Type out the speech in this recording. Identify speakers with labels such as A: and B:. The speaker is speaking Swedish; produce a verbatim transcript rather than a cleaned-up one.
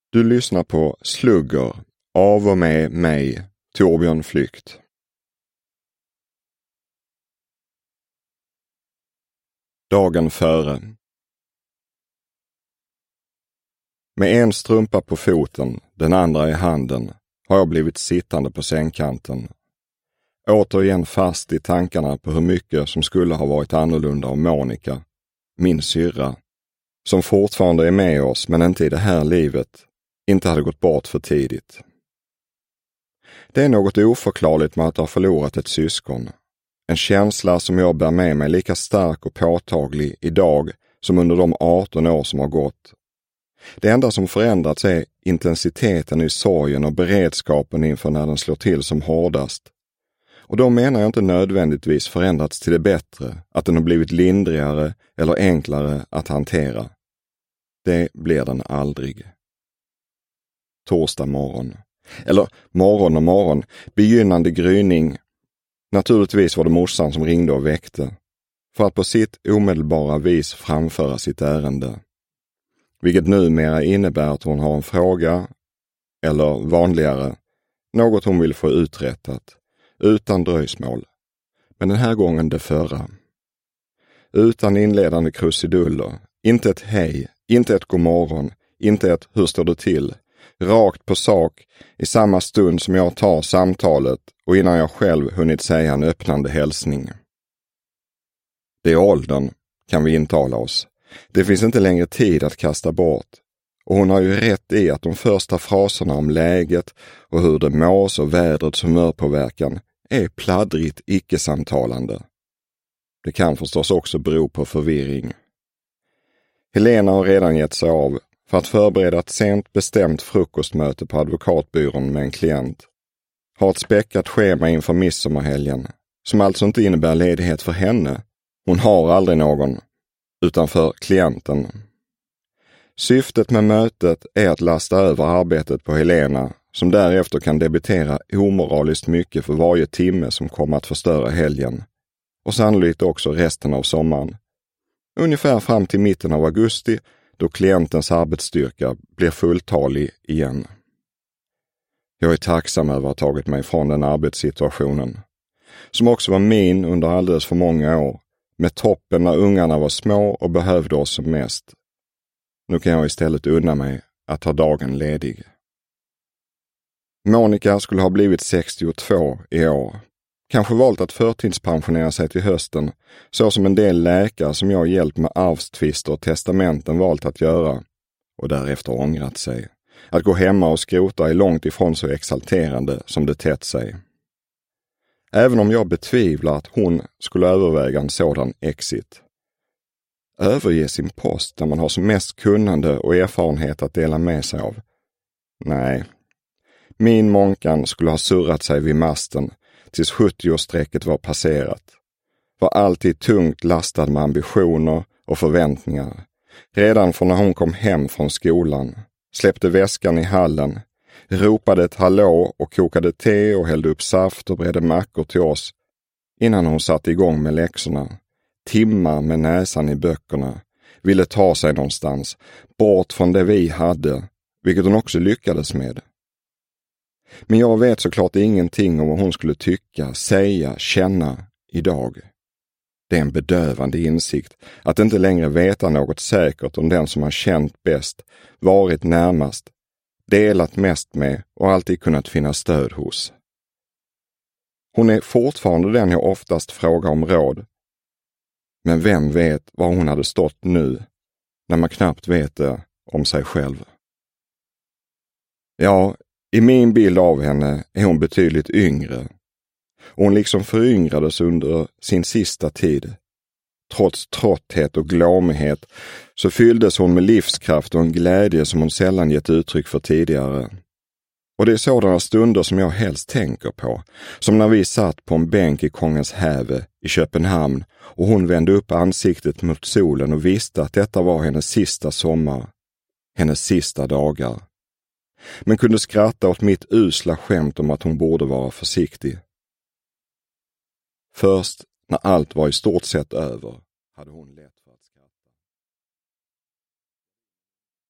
A: Du lyssnar på Slugger av och med mig, Torbjörn Flykt. Dagen före. Med en strumpa på foten, den andra i handen, har jag blivit sittande på sängkanten. Återigen fast i tankarna på hur mycket som skulle ha varit annorlunda om Monica, min syrra, som fortfarande är med oss men inte i det här livet, inte hade gått bort för tidigt. Det är något oförklarligt med att ha förlorat ett syskon. En känsla som jag bär med mig lika stark och påtaglig idag som under de arton år som har gått. Det enda som förändrats är intensiteten i sorgen och beredskapen inför när den slår till som hårdast. Och då menar jag inte nödvändigtvis förändrats till det bättre, att den har blivit lindrigare eller enklare att hantera. Det blir den aldrig. Torsdag morgon. Eller morgon och morgon. Begynnande gryning. Naturligtvis var det morsan som ringde och väckte. För att på sitt omedelbara vis framföra sitt ärende. Vilket numera innebär att hon har en fråga, eller vanligare, något hon vill få uträttat. Utan dröjsmål. Men den här gången det förra. Utan inledande krusiduller. Inte ett hej, inte ett god morgon, inte ett hur står det till. Rakt på sak i samma stund som jag tar samtalet och innan jag själv hunnit säga en öppnande hälsning. Det är åldern, kan vi intala oss. Det finns inte längre tid att kasta bort. Och hon har ju rätt i att de första fraserna om läget och hur det mås och vädrets humörpåverkan är pladdrigt icke-samtalande. Det kan förstås också bero på förvirring. Helena har redan gett sig av för att förbereda ett sent bestämt frukostmöte på advokatbyrån med en klient. Har ett späckat schema inför midsommarhelgen, som alltså inte innebär ledighet för henne. Hon har aldrig någon, utan för klienten. Syftet med mötet är att lasta över arbetet på Helena, som därefter kan debitera omoraliskt mycket för varje timme som kommer att förstöra helgen. Och sannolikt också resten av sommaren. Ungefär fram till mitten av augusti, då klientens arbetsstyrka blir fulltalig igen. Jag är tacksam över att ha tagit mig från den arbetssituationen, som också var min under alldeles för många år, med toppen när ungarna var små och behövde oss som mest. Nu kan jag istället unna mig att ta dagen ledig. Monica skulle ha blivit sextiotvå i år. Kanske valt att förtidspensionera sig till hösten, så som en del läkare som jag hjälpt med arvstvister och testamenten valt att göra, och därefter ångrat sig. Att gå hemma och skrota är långt ifrån så exalterande som det tätt sig. Även om jag betvivlar att hon skulle överväga en sådan exit. Överge sin post där man har som mest kunnande och erfarenhet att dela med sig av. Nej. Min Månkan skulle ha surrat sig vid masten tills sjuttio-strecket var passerat. Var alltid tungt lastad med ambitioner och förväntningar. Redan från när hon kom hem från skolan. Släppte väskan i hallen. Ropade ett hallå och kokade te och hällde upp saft och bredde mackor till oss. Innan hon satte igång med läxorna. Timmar med näsan i böckerna. Ville ta sig någonstans. Bort från det vi hade. Vilket hon också lyckades med. Men jag vet såklart ingenting om vad hon skulle tycka, säga, känna idag. Det är en bedövande insikt att inte längre veta något säkert om den som har känt bäst, varit närmast, delat mest med och alltid kunnat finna stöd hos. Hon är fortfarande den jag oftast frågar om råd. Men vem vet var hon hade stått nu, när man knappt vet det om sig själv. Ja, i min bild av henne är hon betydligt yngre. Och hon liksom föryngrades under sin sista tid. Trots trötthet och glåmighet så fylldes hon med livskraft och en glädje som hon sällan gett uttryck för tidigare. Och det är sådana stunder som jag helst tänker på. Som när vi satt på en bänk i Kongens Häve i Köpenhamn och hon vände upp ansiktet mot solen och visste att detta var hennes sista sommar. Hennes sista dagar. Men kunde skratta åt mitt usla skämt om att hon borde vara försiktig. Först när allt var i stort sett över hade hon lätt